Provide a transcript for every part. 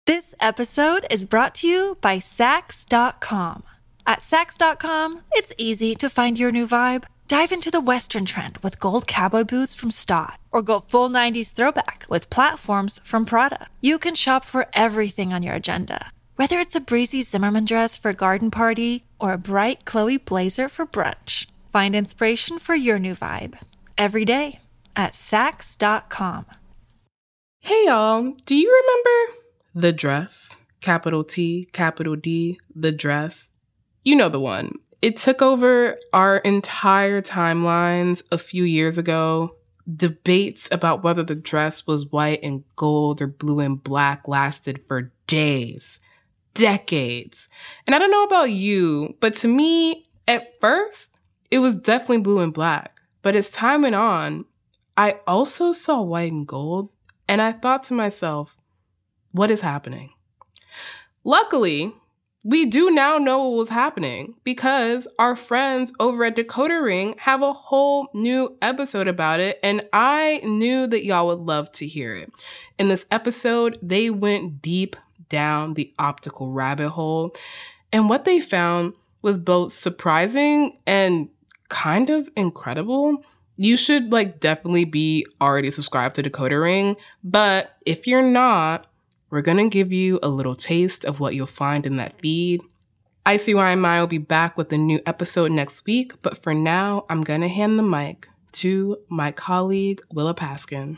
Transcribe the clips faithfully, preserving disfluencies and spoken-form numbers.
This episode is brought to you by Saks dot com. At Saks dot com, it's easy to find your new vibe. Dive into the Western trend with gold cowboy boots from Staud, or go full nineties throwback with platforms from Prada. You can shop for everything on your agenda, whether it's a breezy Zimmermann dress for a garden party or a bright Chloe blazer for brunch. Find inspiration for your new vibe every day at Saks dot com. Hey y'all, do you remember The Dress? Capital T, capital D, The Dress. You know the one. It took over our entire timelines a few years ago. Debates about whether the dress was white and gold or blue and black lasted for days, decades. And I don't know about you, but to me, at first, it was definitely blue and black. But as time went on, I also saw white and gold, and I thought to myself, what is happening? Luckily, we do now know what was happening because our friends over at Decoder Ring have a whole new episode about it, and I knew that y'all would love to hear it. In this episode, they went deep down the optical rabbit hole, and what they found was both surprising and kind of incredible. You should like definitely be already subscribed to Decoder Ring, but if you're not, we're going to give you a little taste of what you'll find in that feed. I C Y M I will be back with a new episode next week, but for now, I'm going to hand the mic to my colleague, Willa Paskin.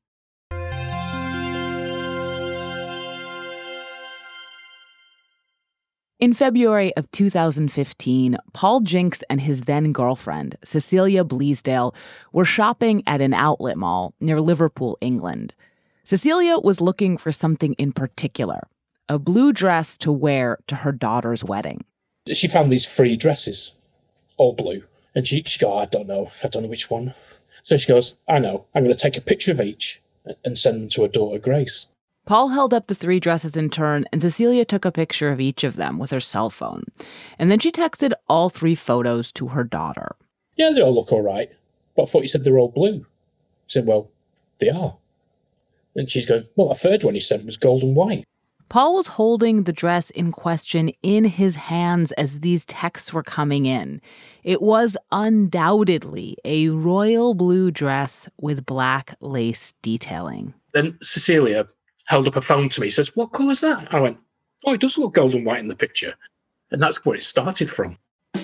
In February of two thousand fifteen, Paul Jinks and his then-girlfriend, Cecilia Bleasdale, were shopping at an outlet mall near Liverpool, England. Cecilia was looking for something in particular, a blue dress to wear to her daughter's wedding. She found these three dresses, all blue. And she, she goes, I don't know, I don't know which one. So she goes, I know, I'm going to take a picture of each and send them to her daughter, Grace. Paul held up the three dresses in turn, and Cecilia took a picture of each of them with her cell phone. And then she texted all three photos to her daughter. Yeah, they all look all right, but I thought you said they're all blue. I said, well, they are. And she's going, well, that third one you sent was gold and white. Paul was holding the dress in question in his hands as these texts were coming in. It was undoubtedly a royal blue dress with black lace detailing. Then Cecilia held up her phone to me, says, what colour's that? I went, oh, it does look gold and white in the picture. And that's where it started from.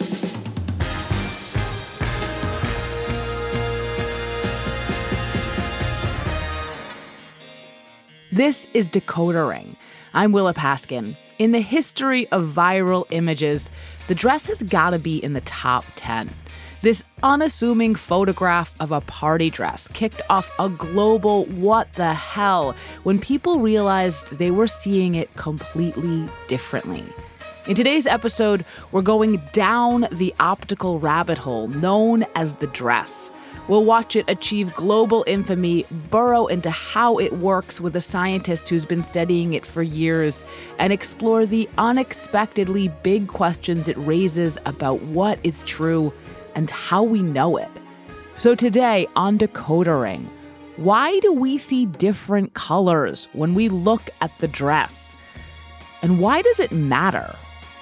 This is Decoder Ring. I'm Willa Paskin. In the history of viral images, the dress has got to be in the top ten. This unassuming photograph of a party dress kicked off a global what the hell when people realized they were seeing it completely differently. In today's episode, we're going down the optical rabbit hole known as the dress. We'll watch it achieve global infamy, burrow into how it works with a scientist who's been studying it for years, and explore the unexpectedly big questions it raises about what is true and how we know it. So today on Decoder Ring, why do we see different colors when we look at the dress? And why does it matter?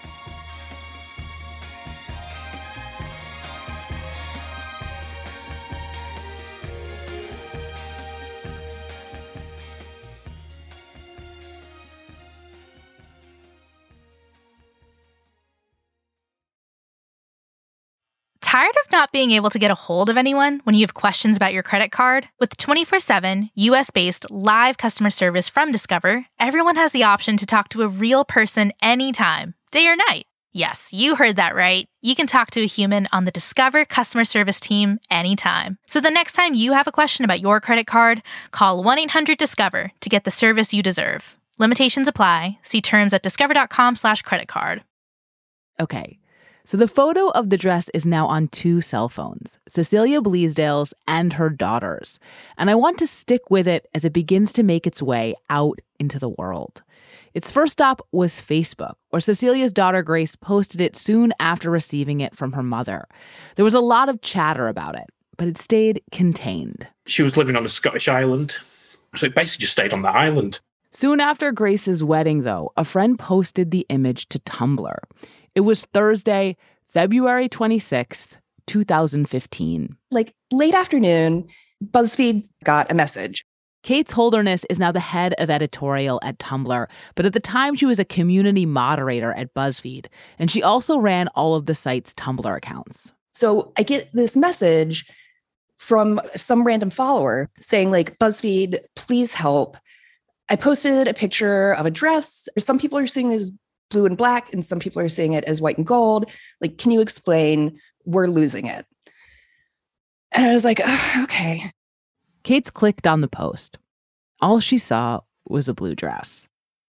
Tired of not being able to get a hold of anyone when you have questions about your credit card? With twenty-four seven, U S-based live customer service from Discover, everyone has the option to talk to a real person anytime, day or night. Yes, you heard that right. You can talk to a human on the Discover customer service team anytime. So the next time you have a question about your credit card, call one eight hundred discover to get the service you deserve. Limitations apply. See terms at discover.com slash credit card. Okay. So the photo of the dress is now on two cell phones, Cecilia Bleasdale's and her daughter's. And I want to stick with it as it begins to make its way out into the world. Its first stop was Facebook, where Cecilia's daughter Grace posted it soon after receiving it from her mother. There was a lot of chatter about it, but it stayed contained. She was living on a Scottish island, so it basically just stayed on that island. Soon after Grace's wedding, though, a friend posted the image to Tumblr. It was Thursday, February twenty-sixth, two thousand fifteen. Like late afternoon, BuzzFeed got a message. Kate's Holderness is now the head of editorial at Tumblr, but at the time she was a community moderator at BuzzFeed, and she also ran all of the site's Tumblr accounts. So I get this message from some random follower saying, like, BuzzFeed, please help. I posted a picture of a dress. Some people are seeing it as blue and black, and some people are seeing it as white and gold. Like, can you explain? We're losing it. And I was like, oh, okay. Kate's clicked on the post. All she saw was a blue dress.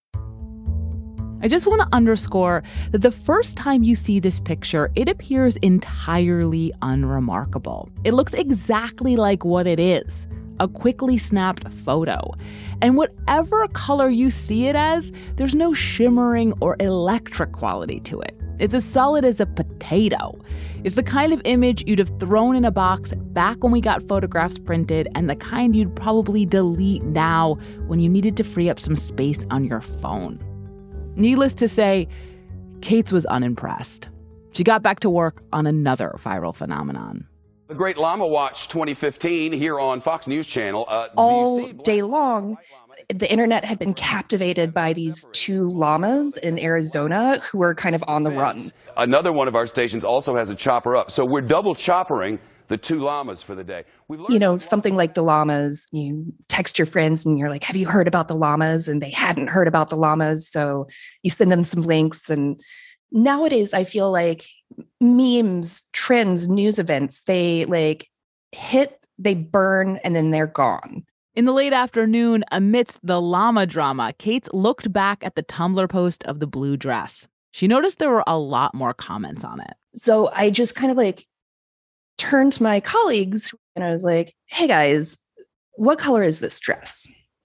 I just want to underscore that the first time you see this picture, it appears entirely unremarkable. It looks exactly like what it is, a quickly snapped photo. And whatever color you see it as, there's no shimmering or electric quality to it. It's as solid as a potato. It's the kind of image you'd have thrown in a box back when we got photographs printed, and the kind you'd probably delete now when you needed to free up some space on your phone. Needless to say, Kate's was unimpressed. She got back to work on another viral phenomenon. The Great Llama Watch twenty fifteen here on Fox News Channel. Uh, All day long, the internet had been captivated by these two llamas in Arizona who were kind of on the run. Another one of our stations also has a chopper up. So we're double choppering the two llamas for the day. You know, something like the llamas, you text your friends and you're like, have you heard about the llamas? And they hadn't heard about the llamas. So you send them some links. And nowadays, I feel like memes, trends, news events, they like hit, they burn, and then they're gone. In the late afternoon, amidst the llama drama, Kate looked back at the Tumblr post of the blue dress. She noticed there were a lot more comments on it. So I just kind of like turned to my colleagues and I was like, hey guys, what color is this dress?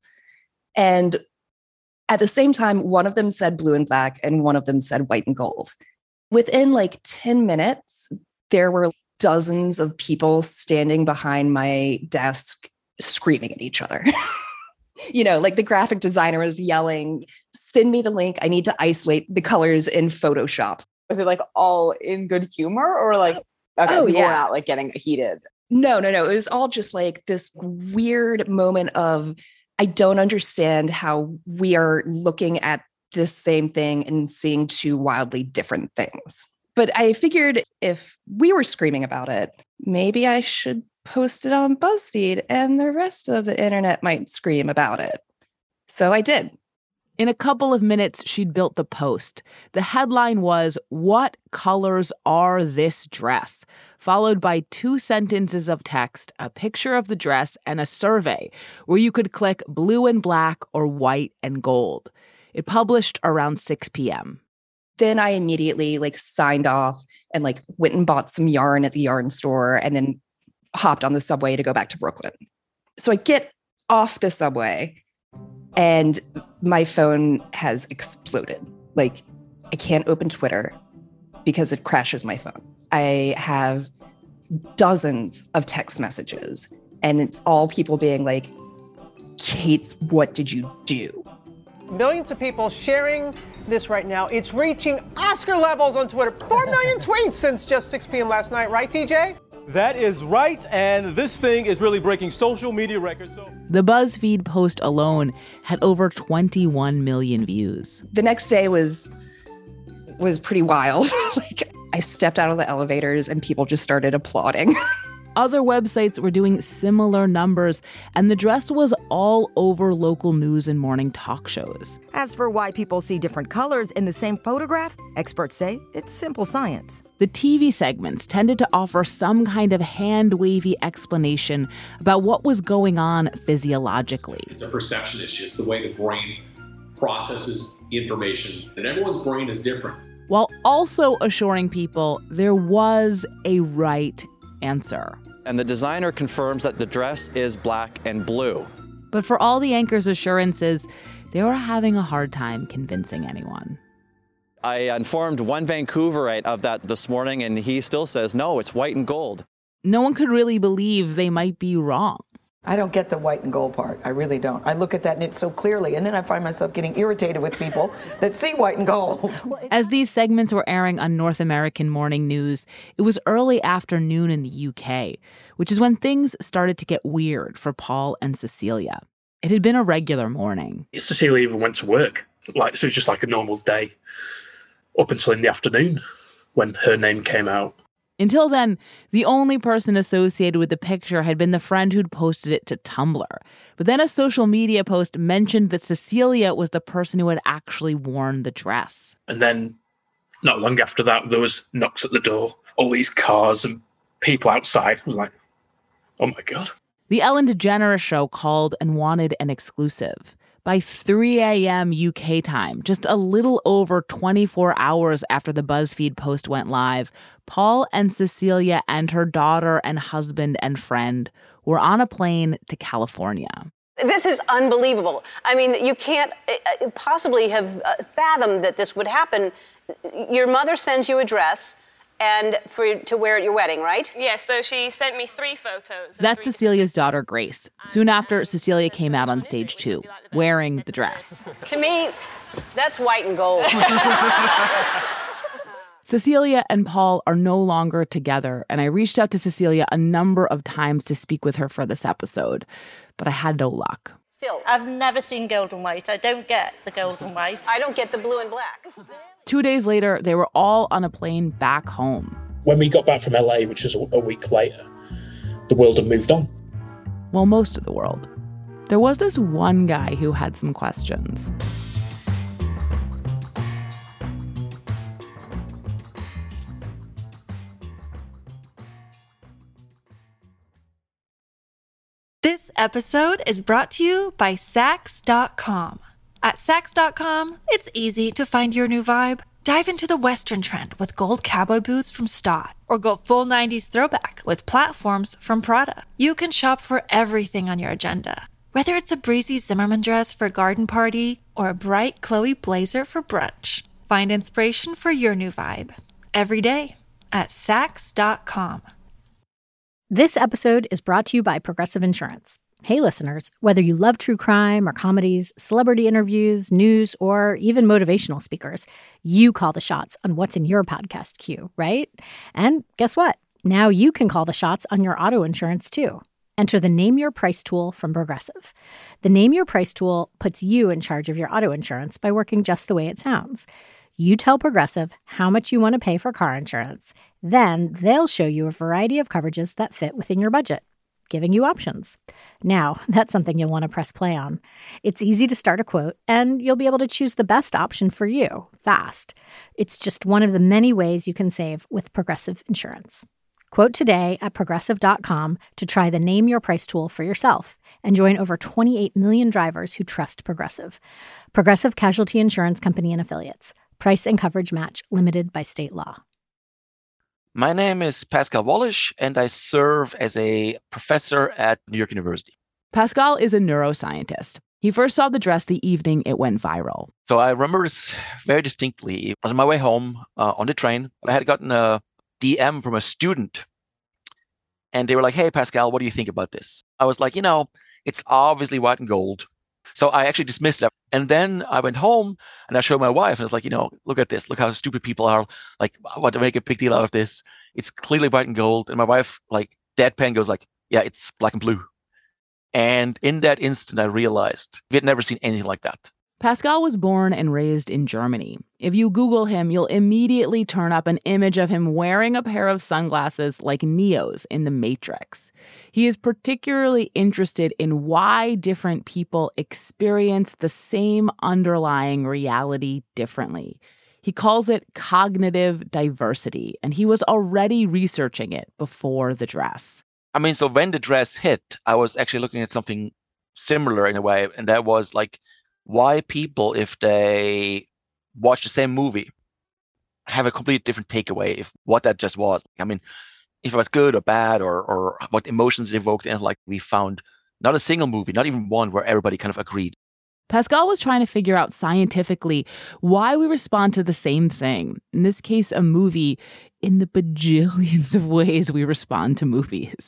And at the same time, one of them said blue and black and one of them said white and gold. Within like ten minutes, there were dozens of people standing behind my desk screaming at each other. You know, like the graphic designer was yelling, send me the link. I need to isolate the colors in Photoshop. Was it like all in good humor or like, okay, oh, people yeah. were not like getting heated? No, no, no. It was all just like this weird moment of, I don't understand how we are looking at this same thing and seeing two wildly different things. But I figured if we were screaming about it, maybe I should post it on BuzzFeed and the rest of the internet might scream about it. So I did. In a couple of minutes, she'd built the post. The headline was, "What colors are this dress?" followed by two sentences of text, a picture of the dress, and a survey where you could click blue and black or white and gold. It published around six p.m. Then I immediately like signed off and like went and bought some yarn at the yarn store and then hopped on the subway to go back to Brooklyn. So I get off the subway and my phone has exploded. Like I can't open Twitter because it crashes my phone. I have dozens of text messages and it's all people being like, Kate, what did you do? Millions of people sharing this right now. It's reaching Oscar levels on Twitter. Four million tweets since just six p.m. last night, right, T J? That is right, and this thing is really breaking social media records. So the BuzzFeed post alone had over twenty-one million views. The next day was was pretty wild. Like I stepped out of the elevators and people just started applauding. Other websites were doing similar numbers, and the dress was all over local news and morning talk shows. As for why people see different colors in the same photograph, experts say it's simple science. The T V segments tended to offer some kind of hand-wavy explanation about what was going on physiologically. It's a perception issue. It's the way the brain processes information, and everyone's brain is different. While also assuring people there was a right answer. And the designer confirms that the dress is black and blue. But for all the anchor's assurances, they were having a hard time convincing anyone. I informed one Vancouverite of that this morning, and he still says, no, it's white and gold. No one could really believe they might be wrong. I don't get the white and gold part. I really don't. I look at that and it's so clearly, and then I find myself getting irritated with people that see white and gold. As these segments were airing on North American morning news, it was early afternoon in the U K, which is when things started to get weird for Paul and Cecilia. It had been a regular morning. Cecilia even went to work. Like, so it was just like a normal day up until in the afternoon when her name came out. Until then, the only person associated with the picture had been the friend who'd posted it to Tumblr. But then a social media post mentioned that Cecilia was the person who had actually worn the dress. And then, not long after that, there was knocks at the door, all these cars and people outside. I was like, oh my God. The Ellen DeGeneres show called and wanted an exclusive. By three a.m. U K time, just a little over twenty-four hours after the BuzzFeed post went live, Paul and Cecilia and her daughter and husband and friend were on a plane to California. This is unbelievable. I mean, you can't possibly have fathomed that this would happen. Your mother sends you a dress and for to wear at your wedding, right? Yeah, so she sent me three photos. That's three Cecilia's daughter, Grace. Soon after, Cecilia came out on stage too, wearing the dress. To me, that's white and gold. Cecilia and Paul are no longer together, and I reached out to Cecilia a number of times to speak with her for this episode, but I had no luck. Still, I've never seen gold and white. I don't get the gold and white. I don't get the blue and black. Two days later, they were all on a plane back home. When we got back from L A, which was a week later, the world had moved on. Well, most of the world. There was this one guy who had some questions. This episode is brought to you by Saks dot com. At Saks dot com, it's easy to find your new vibe. Dive into the Western trend with gold cowboy boots from Stott, or go full nineties throwback with platforms from Prada. You can shop for everything on your agenda, whether it's a breezy Zimmermann dress for a garden party or a bright Chloe blazer for brunch. Find inspiration for your new vibe every day at Saks dot com. This episode is brought to you by Progressive Insurance. Hey, listeners, whether you love true crime or comedies, celebrity interviews, news, or even motivational speakers, you call the shots on what's in your podcast queue, right? And guess what? Now you can call the shots on your auto insurance, too. Enter the Name Your Price tool from Progressive. The Name Your Price tool puts you in charge of your auto insurance by working just the way it sounds. You tell Progressive how much you want to pay for car insurance. Then they'll show you a variety of coverages that fit within your budget, giving you options. Now, that's something you'll want to press play on. It's easy to start a quote, and you'll be able to choose the best option for you, fast. It's just one of the many ways you can save with Progressive Insurance. Quote today at Progressive dot com to try the Name Your Price tool for yourself and join over twenty-eight million drivers who trust Progressive. Progressive Casualty Insurance Company and Affiliates. Price and coverage match limited by state law. My name is Pascal Wallisch, and I serve as a professor at New York University. Pascal is a neuroscientist. He first saw the dress the evening it went viral. So I remember this very distinctly. I was on my way home uh, on the train. I had gotten a D M from a student, and they were like, hey, Pascal, what do you think about this? I was like, you know, it's obviously white and gold. So I actually dismissed it. And then I went home and I showed my wife and I was like, you know, look at this. Look how stupid people are. Like, what to make a big deal out of this. It's clearly white and gold. And my wife, like, deadpan goes like, yeah, it's black and blue. And in that instant, I realized we had never seen anything like that. Pascal was born and raised in Germany. If you Google him, you'll immediately turn up an image of him wearing a pair of sunglasses like Neo's in The Matrix. He is particularly interested in why different people experience the same underlying reality differently. He calls it cognitive diversity, and he was already researching it before the dress. I mean, so when the dress hit, I was actually looking at something similar in a way, and that was like, why people, if they watch the same movie, have a completely different takeaway if what that just was. I mean, if it was good or bad or or what emotions it evoked, and like we found not a single movie, not even one where everybody kind of agreed. Pascal was trying to figure out scientifically why we respond to the same thing, in this case, a movie, in the bajillions of ways we respond to movies.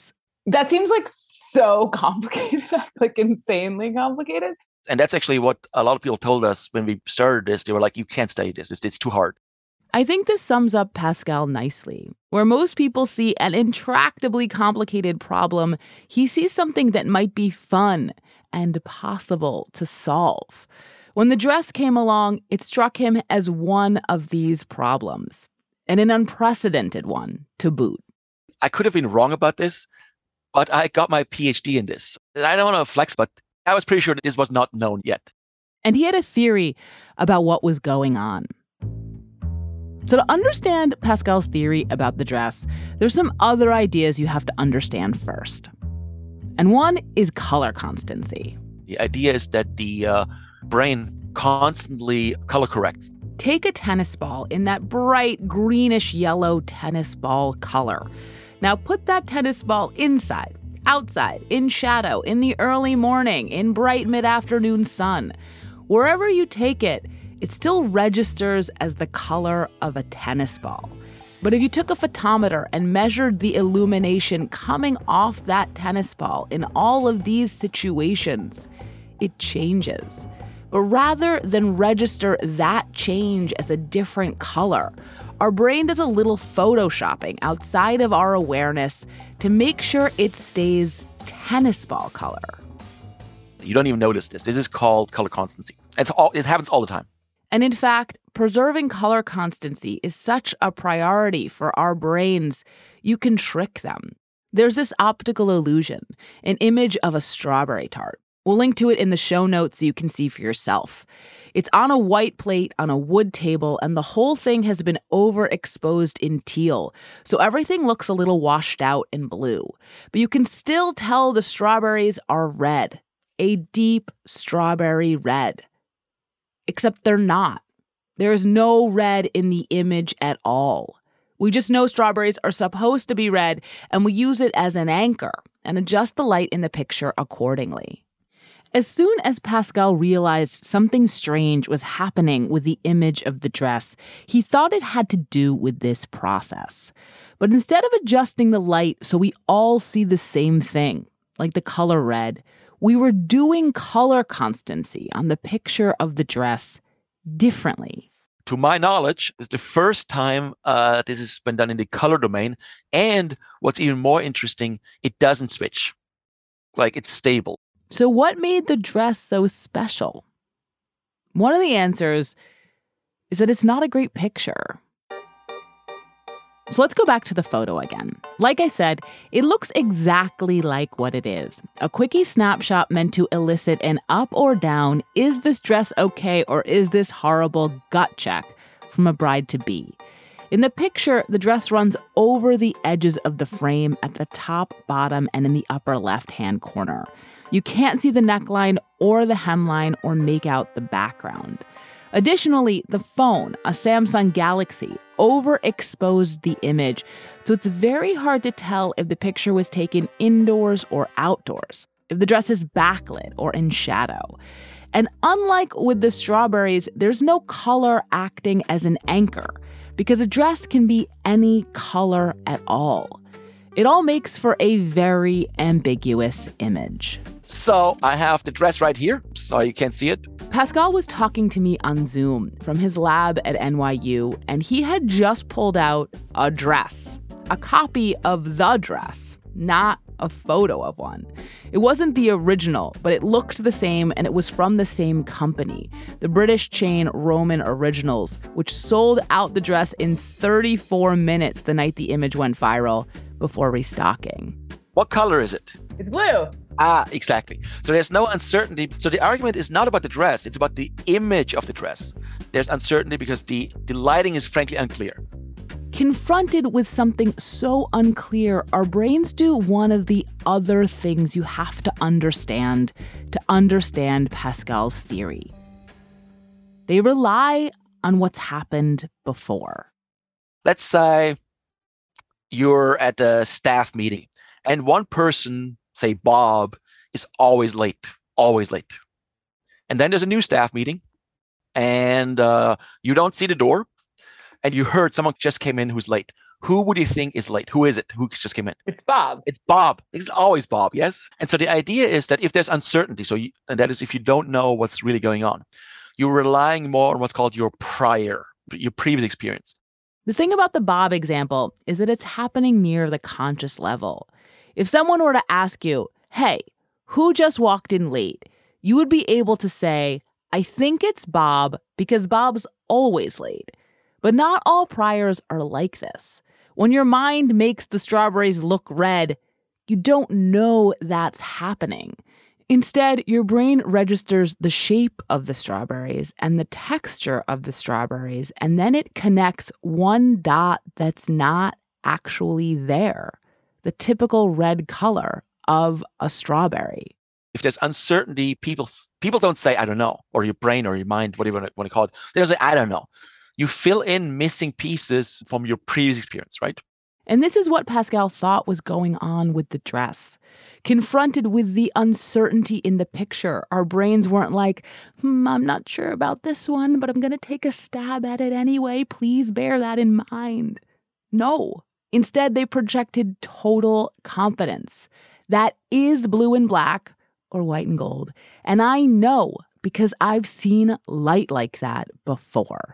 That seems like so complicated, like insanely complicated. And that's actually what a lot of people told us when we started this. They were like, you can't study this. It's, it's too hard. I think this sums up Pascal nicely. Where most people see an intractably complicated problem, he sees something that might be fun and possible to solve. When the dress came along, it struck him as one of these problems, and an unprecedented one to boot. I could have been wrong about this, but I got my P H D in this. I don't want to flex, but I was pretty sure that this was not known yet. And he had a theory about what was going on. So to understand Pascal's theory about the dress, there's some other ideas you have to understand first. And one is color constancy. The idea is that the uh, brain constantly color corrects. Take a tennis ball in that bright greenish yellow tennis ball color. Now put that tennis ball inside, outside, in shadow, in the early morning, in bright mid-afternoon sun. Wherever you take it, it still registers as the color of a tennis ball. But if you took a photometer and measured the illumination coming off that tennis ball in all of these situations, it changes. But rather than register that change as a different color, our brain does a little photoshopping outside of our awareness to make sure it stays tennis ball color. You don't even notice this. This is called color constancy. It's all, it happens all the time. And in fact, preserving color constancy is such a priority for our brains, you can trick them. There's this optical illusion, an image of a strawberry tart. We'll link to it in the show notes so you can see for yourself. It's on a white plate on a wood table, and the whole thing has been overexposed in teal, so everything looks a little washed out in blue. But you can still tell the strawberries are red, a deep strawberry red. Except they're not. There is no red in the image at all. We just know strawberries are supposed to be red, and we use it as an anchor and adjust the light in the picture accordingly. As soon as Pascal realized something strange was happening with the image of the dress, he thought it had to do with this process. But instead of adjusting the light so we all see the same thing, like the color red, we were doing color constancy on the picture of the dress differently. To my knowledge, it's the first time uh, this has been done in the color domain. And what's even more interesting, it doesn't switch. Like, it's stable. So what made the dress so special? One of the answers is that it's not a great picture. So let's go back to the photo again. Like I said, it looks exactly like what it is. A quickie snapshot meant to elicit an up or down, is this dress okay or is this horrible gut check from a bride-to-be. In the picture, the dress runs over the edges of the frame at the top, bottom, and in the upper left-hand corner. You can't see the neckline or the hemline or make out the background. Additionally, the phone, a Samsung Galaxy, overexposed the image, so it's very hard to tell if the picture was taken indoors or outdoors, if the dress is backlit or in shadow. And unlike with the strawberries, there's no color acting as an anchor, because a dress can be any color at all. It all makes for a very ambiguous image. So I have the dress right here, so you can't see it. Pascal was talking to me on Zoom from his lab at N Y U, and he had just pulled out a dress, a copy of the dress, not a photo of one. It wasn't the original, but it looked the same, and it was from the same company, the British chain Roman Originals, which sold out the dress in thirty-four minutes the night the image went viral before restocking. What color is it? It's blue. Ah, exactly. So there's no uncertainty. So the argument is not about the dress, it's about the image of the dress. There's uncertainty because the, the lighting is frankly unclear. Confronted with something so unclear, our brains do one of the other things you have to understand to understand Pascal's theory. They rely on what's happened before. Let's say you're at a staff meeting and one person, say Bob, is always late, always late. And then there's a new staff meeting and uh, you don't see the door and you heard someone just came in who's late. Who would you think is late? Who is it? Who just came in? It's Bob. It's Bob. It's always Bob, yes? And so the idea is that if there's uncertainty, so you, and that is if you don't know what's really going on, you're relying more on what's called your prior, your previous experience. The thing about the Bob example is that it's happening near the conscious level. If someone were to ask you, hey, who just walked in late? You would be able to say, I think it's Bob because Bob's always late. But not all priors are like this. When your mind makes the strawberries look red, you don't know that's happening. Instead, your brain registers the shape of the strawberries and the texture of the strawberries, and then it connects one dot that's not actually there, the typical red color of a strawberry. If there's uncertainty, people people don't say, I don't know, or your brain or your mind, whatever you want to call it. They don't say, I don't know. You fill in missing pieces from your previous experience, right? And this is what Pascal thought was going on with the dress. Confronted with the uncertainty in the picture, our brains weren't like, hmm, I'm not sure about this one, but I'm going to take a stab at it anyway. Please bear that in mind. No. Instead, they projected total confidence. That is blue and black or white and gold. And I know because I've seen light like that before.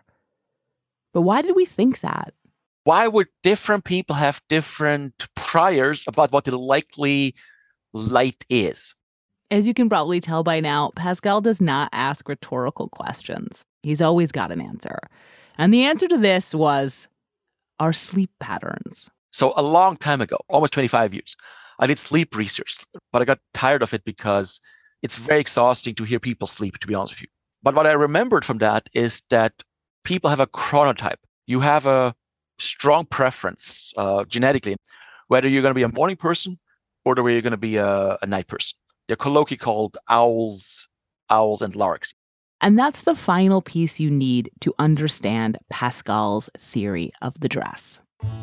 But why did we think that? Why would different people have different priors about what the likely light is? As you can probably tell by now, Pascal does not ask rhetorical questions. He's always got an answer. And the answer to this was our sleep patterns. So a long time ago, almost twenty-five years, I did sleep research, but I got tired of it because it's very exhausting to hear people sleep, to be honest with you. But what I remembered from that is that people have a chronotype. You have a strong preference uh, genetically, whether you're going to be a morning person or whether you're going to be a, a night person. They're colloquially called owls, owls and larks. And that's the final piece you need to understand Pascal's theory of the dress.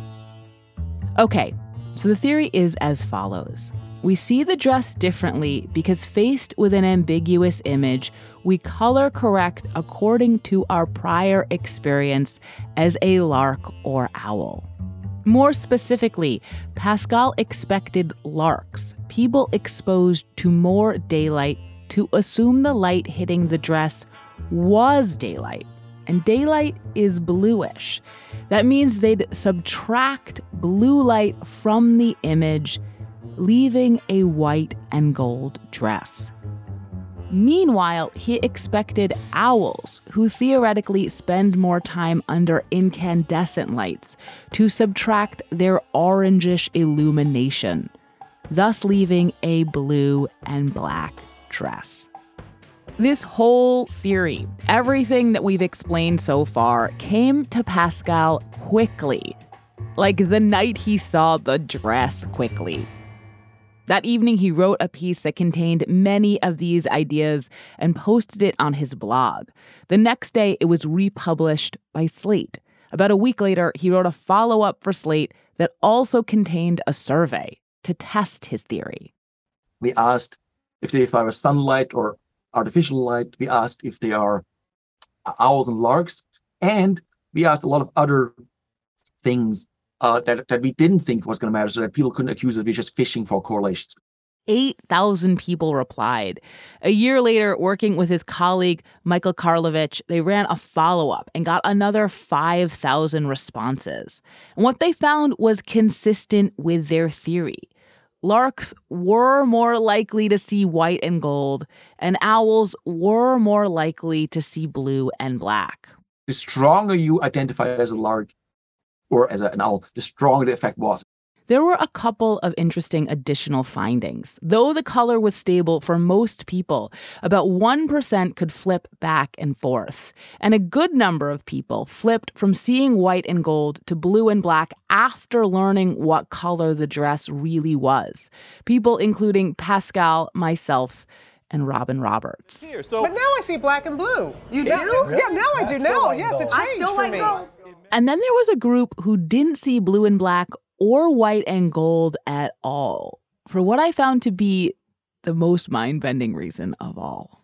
Okay, so the theory is as follows. We see the dress differently because faced with an ambiguous image, we color correct according to our prior experience as a lark or owl. More specifically, Pascal expected larks, people exposed to more daylight, to assume the light hitting the dress was daylight. And daylight is bluish. That means they'd subtract blue light from the image, leaving a white and gold dress. Meanwhile, he expected owls, who theoretically spend more time under incandescent lights, to subtract their orangish illumination, thus leaving a blue and black dress. This whole theory, everything that we've explained so far, came to Pascal quickly, like the night he saw the dress quickly. That evening, he wrote a piece that contained many of these ideas and posted it on his blog. The next day, it was republished by Slate. About a week later, he wrote a follow-up for Slate that also contained a survey to test his theory. We asked if they are sunlight or artificial light. We asked if they are owls and larks. And we asked a lot of other things Uh, that, that we didn't think was going to matter, so that people couldn't accuse us of just fishing for correlations. eight thousand people replied. A year later, working with his colleague, Michael Karlovich, they ran a follow-up and got another five thousand responses. And what they found was consistent with their theory. Larks were more likely to see white and gold, and owls were more likely to see blue and black. The stronger you identify as a lark, or as a, an owl, the stronger the effect was. There were a couple of interesting additional findings. Though the color was stable for most people, about one percent could flip back and forth. And a good number of people flipped from seeing white and gold to blue and black after learning what color the dress really was. People including Pascal, myself, and Robin Roberts. Here, so but now I see black and blue. You now, do? Yeah, now I do. Now, like yes, it changed I still for like me. gold. And then there was a group who didn't see blue and black or white and gold at all, for what I found to be the most mind-bending reason of all.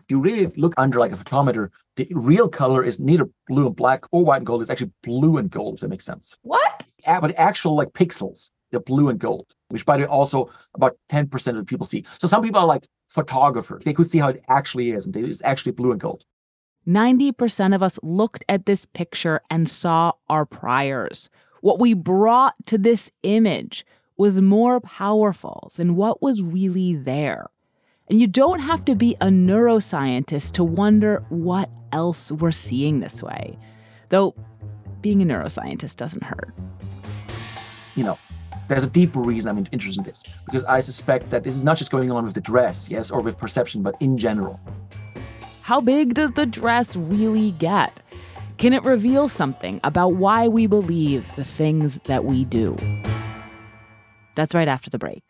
If you really look under like a photometer, the real color is neither blue and black or white and gold. It's actually blue and gold, if that makes sense. What? Yeah, but actual like pixels, they're blue and gold, which by the way also about ten percent of the people see. So some people are like photographers. They could see how it actually is, and it's actually blue and gold. ninety percent of us looked at this picture and saw our priors. What we brought to this image was more powerful than what was really there. And you don't have to be a neuroscientist to wonder what else we're seeing this way. Though being a neuroscientist doesn't hurt. You know, there's a deeper reason I'm interested in this, because I suspect that this is not just going on with the dress, yes, or with perception, but in general. How big does the dress really get? Can it reveal something about why we believe the things that we do? That's right after the break.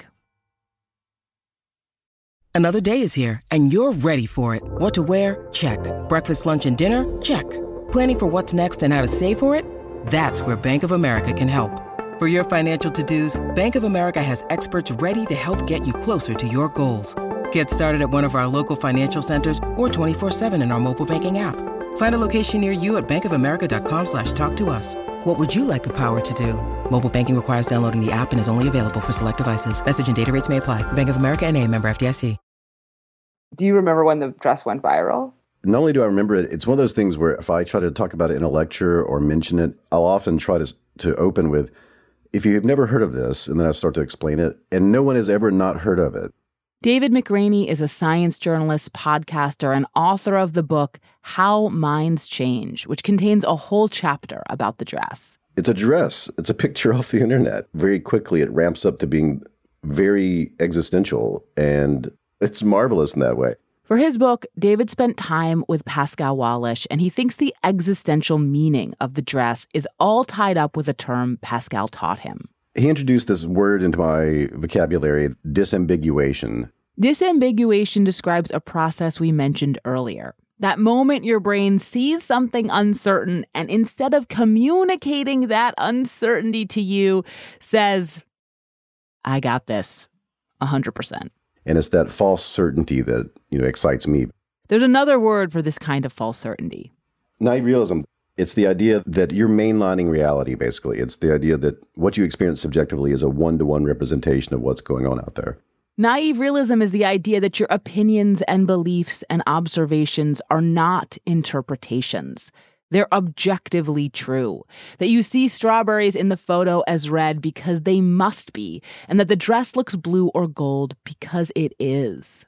Another day is here, and you're ready for it. What to wear? Check. Breakfast, lunch, and dinner? Check. Planning for what's next and how to save for it? That's where Bank of America can help. For your financial to-dos, Bank of America has experts ready to help get you closer to your goals. Get started at one of our local financial centers or twenty-four seven in our mobile banking app. Find a location near you at bankofamerica.com slash talk to us. What would you like the power to do? Mobile banking requires downloading the app and is only available for select devices. Message and data rates may apply. Bank of America N A, member F D I C. Do you remember when the dress went viral? Not only do I remember it, it's one of those things where if I try to talk about it in a lecture or mention it, I'll often try to to open with, if you've never heard of this, and then I start to explain it, and no one has ever not heard of it. David McRaney is a science journalist, podcaster, and author of the book How Minds Change, which contains a whole chapter about the dress. It's a dress. It's a picture off the internet. Very quickly, it ramps up to being very existential, and it's marvelous in that way. For his book, David spent time with Pascal Wallisch, and he thinks the existential meaning of the dress is all tied up with a term Pascal taught him. He introduced this word into my vocabulary, disambiguation. Disambiguation describes a process we mentioned earlier. That moment your brain sees something uncertain and instead of communicating that uncertainty to you, says, I got this, one hundred percent. And it's that false certainty that, you know, excites me. There's another word for this kind of false certainty. Naive realism. It's the idea that you're mainlining reality, basically. It's the idea that what you experience subjectively is a one-to-one representation of what's going on out there. Naive realism is the idea that your opinions and beliefs and observations are not interpretations. They're objectively true. That you see strawberries in the photo as red because they must be, and that the dress looks blue or gold because it is.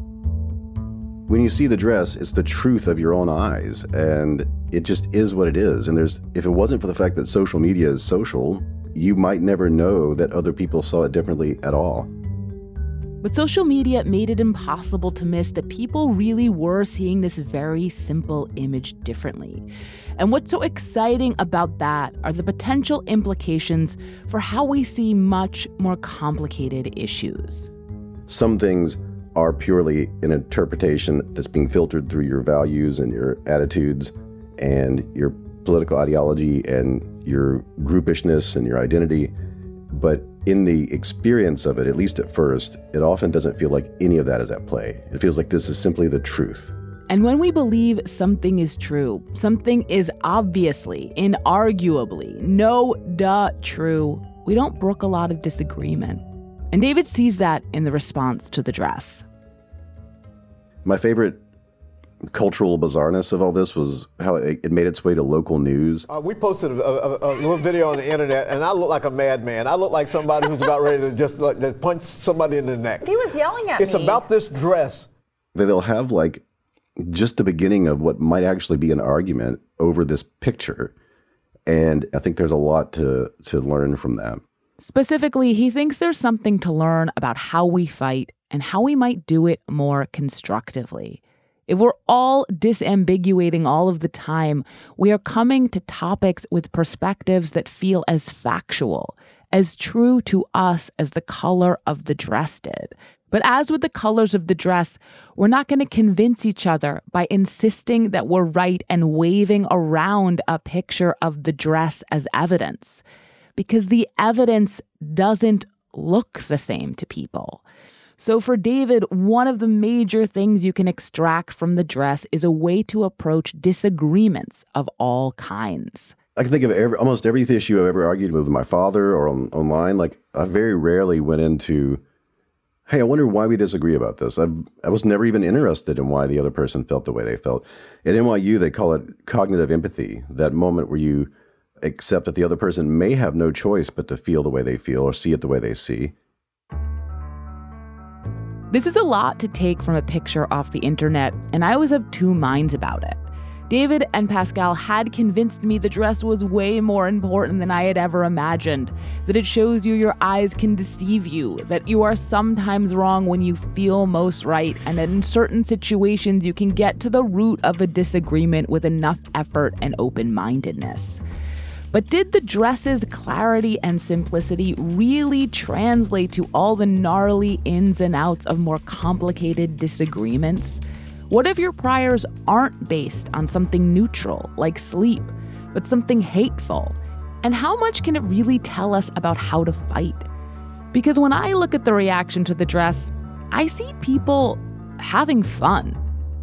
When you see the dress, it's the truth of your own eyes, and it just is what it is. And there's, if it wasn't for the fact that social media is social, you might never know that other people saw it differently at all. But social media made it impossible to miss that people really were seeing this very simple image differently. And what's so exciting about that are the potential implications for how we see much more complicated issues. Some things are purely an interpretation that's being filtered through your values and your attitudes and your political ideology and your groupishness and your identity. But in the experience of it, at least at first, it often doesn't feel like any of that is at play. It feels like this is simply the truth. And when we believe something is true, something is obviously, inarguably, no duh true, we don't brook a lot of disagreement. And David sees that in the response to the dress. My favorite cultural bizarreness of all this was how it, it made its way to local news. Uh, we posted a, a, a little video on the internet, and I look like a madman. I look like somebody who's about ready to just like, to punch somebody in the neck. He was yelling at it's me. It's about this dress. They'll have like just the beginning of what might actually be an argument over this picture. And I think there's a lot to, to learn from that. Specifically, he thinks there's something to learn about how we fight and how we might do it more constructively. If we're all disambiguating all of the time, we are coming to topics with perspectives that feel as factual, as true to us as the color of the dress did. But as with the colors of the dress, we're not going to convince each other by insisting that we're right and waving around a picture of the dress as evidence, because the evidence doesn't look the same to people. So for David, one of the major things you can extract from the dress is a way to approach disagreements of all kinds. I can think of every, almost every issue I've ever argued with my father or on, online. Like, I very rarely went into, hey, I wonder why we disagree about this. I've, I was never even interested in why the other person felt the way they felt. At N Y U, they call it cognitive empathy, that moment where you accept that the other person may have no choice but to feel the way they feel or see it the way they see. This is a lot to take from a picture off the internet, and I was of two minds about it. David and Pascal had convinced me the dress was way more important than I had ever imagined, that it shows you your eyes can deceive you, that you are sometimes wrong when you feel most right, and that in certain situations you can get to the root of a disagreement with enough effort and open-mindedness. But did the dress's clarity and simplicity really translate to all the gnarly ins and outs of more complicated disagreements? What if your priors aren't based on something neutral, like sleep, but something hateful? And how much can it really tell us about how to fight? Because when I look at the reaction to the dress, I see people having fun.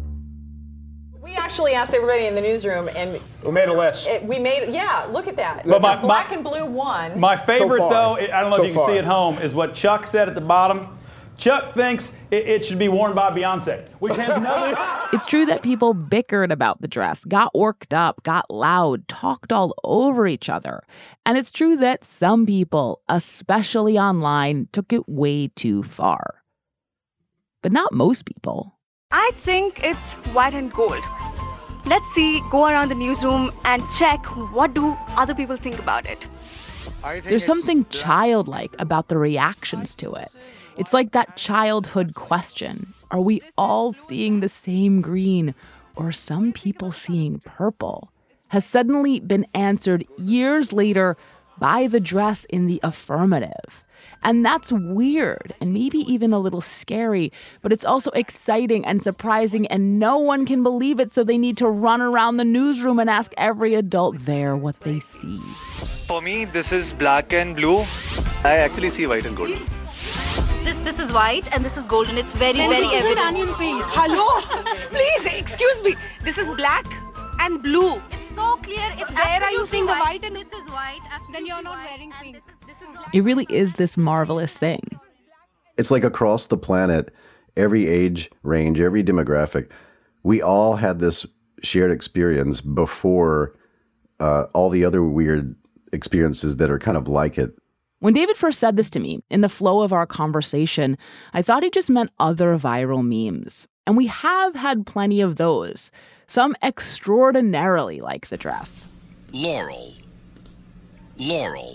We actually asked everybody in the newsroom, and we made a list. It, we made, yeah, look at that. But my, Black my, and blue won. My favorite, so though, I don't know so if you can far. see at home, is what Chuck said at the bottom. Chuck thinks it, it should be worn by Beyonce, which has nothing. It's true that people bickered about the dress, got worked up, got loud, talked all over each other. And it's true that some people, especially online, took it way too far. But not most people. I think it's white and gold. Let's see, go around the newsroom and check what do other people think about it. There's something childlike about the reactions to it. It's like that childhood question. Are we all seeing the same green, or are some people seeing purple? Has suddenly been answered years later by the dress in the affirmative. And that's weird and maybe even a little scary, but it's also exciting and surprising, and no one can believe it, so they need to run around the newsroom and ask every adult there what they see. For me, this is black and blue. I actually see white and gold. This this is white and this is golden. It's very, and very this is evident. an onion pink. Hello? Please, excuse me. This is black and blue. It's so clear. It's Where are you seeing the white? white and This is white. then you're not white, wearing pink. This is, this is black. It really is this marvelous thing. It's like across the planet, every age range, every demographic, we all had this shared experience before uh, all the other weird experiences that are kind of like it. When David first said this to me, in the flow of our conversation, I thought he just meant other viral memes. And we have had plenty of those, some extraordinarily like the dress. Laurel. Laurel.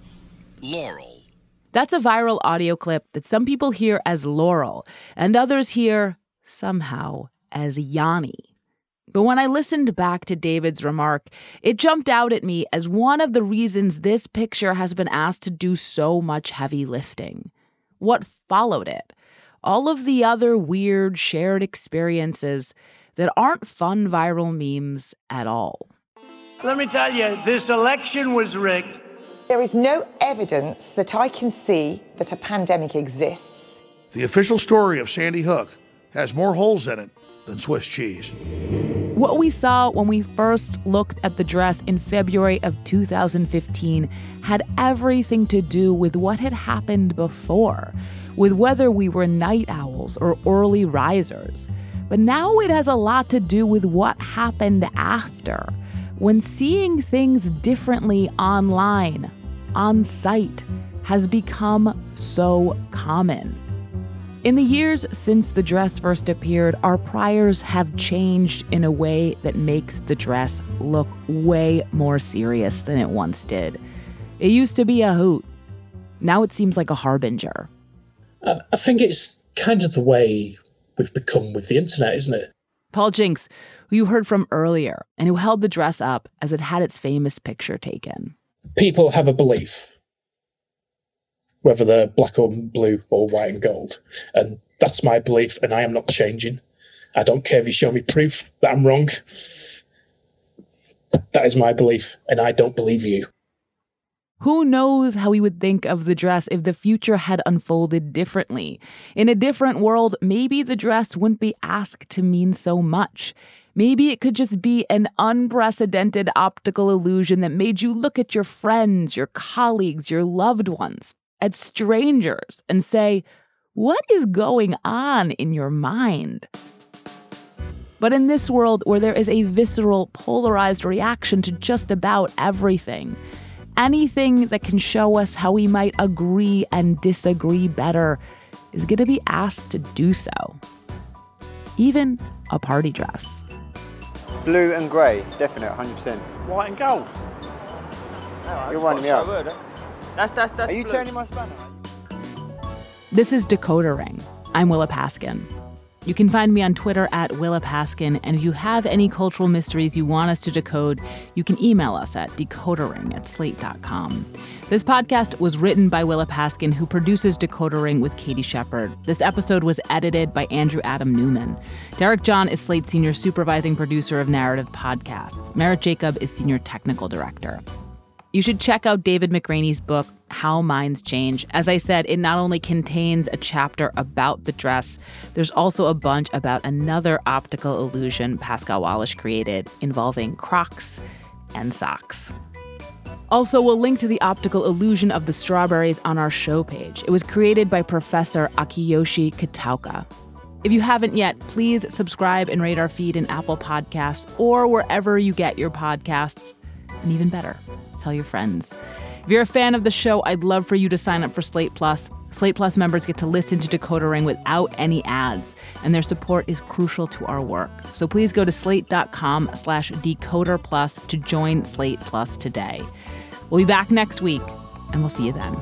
Laurel. That's a viral audio clip that some people hear as Laurel, and others hear, somehow, as Yanni. But when I listened back to David's remark, it jumped out at me as one of the reasons this picture has been asked to do so much heavy lifting. What followed it? All of the other weird shared experiences that aren't fun viral memes at all. Let me tell you, this election was rigged. There is no evidence that I can see that a pandemic exists. The official story of Sandy Hook has more holes in it than Swiss cheese. What we saw when we first looked at the dress in February of two thousand fifteen had everything to do with what had happened before, with whether we were night owls or early risers. But now it has a lot to do with what happened after, when seeing things differently online, on site, has become so common. In the years since the dress first appeared, our priors have changed in a way that makes the dress look way more serious than it once did. It used to be a hoot. Now it seems like a harbinger. I, I think it's kind of the way we've become with the internet, isn't it? Paul Jinks, who you heard from earlier, and who held the dress up as it had its famous picture taken. People have a belief, whether they're black or blue or white and gold. And that's my belief, and I am not changing. I don't care if you show me proof that I'm wrong. That is my belief, and I don't believe you. Who knows how we would think of the dress if the future had unfolded differently? In a different world, maybe the dress wouldn't be asked to mean so much. Maybe it could just be an unprecedented optical illusion that made you look at your friends, your colleagues, your loved ones, at strangers, and say, what is going on in your mind? But in this world where there is a visceral, polarized reaction to just about everything, anything that can show us how we might agree and disagree better is going to be asked to do so. Even a party dress. Blue and grey, definite, one hundred percent. White and gold. No, You're winding me up. That's, that's, that's Are you blue. turning my spanner? This is Decoder Ring. I'm Willa Paskin. You can find me on Twitter at Willa Paskin, and if you have any cultural mysteries you want us to decode, you can email us at decodering at slate dot com. This podcast was written by Willa Paskin, who produces Decoder Ring with Katie Shepard. This episode was edited by Andrew Adam Newman. Derek John is Slate's senior supervising producer of narrative podcasts. Merritt Jacob is senior technical director. You should check out David McRaney's book, How Minds Change. As I said, it not only contains a chapter about the dress, there's also a bunch about another optical illusion Pascal Wallisch created involving Crocs and socks. Also, we'll link to the optical illusion of the strawberries on our show page. It was created by Professor Akiyoshi Kitaoka. If you haven't yet, please subscribe and rate our feed in Apple Podcasts or wherever you get your podcasts. And even better, tell your friends. If you're a fan of the show, I'd love for you to sign up for Slate Plus. Slate Plus members get to listen to Decoder Ring without any ads, and their support is crucial to our work. So please go to slate.com slash decoder plus to join Slate Plus today. We'll be back next week, and we'll see you then.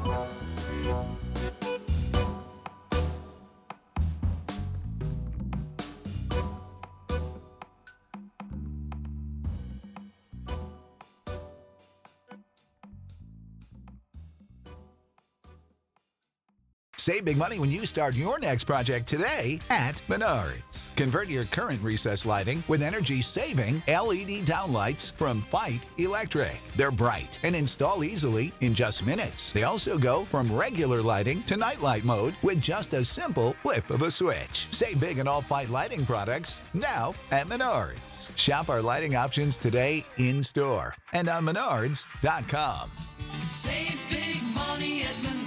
Save big money when you start your next project today at Menards. Convert your current recessed lighting with energy-saving L E D downlights from Fight Electric. They're bright and install easily in just minutes. They also go from regular lighting to nightlight mode with just a simple flip of a switch. Save big on all Fight lighting products now at Menards. Shop our lighting options today in store and on menards dot com. Save big money at Menards.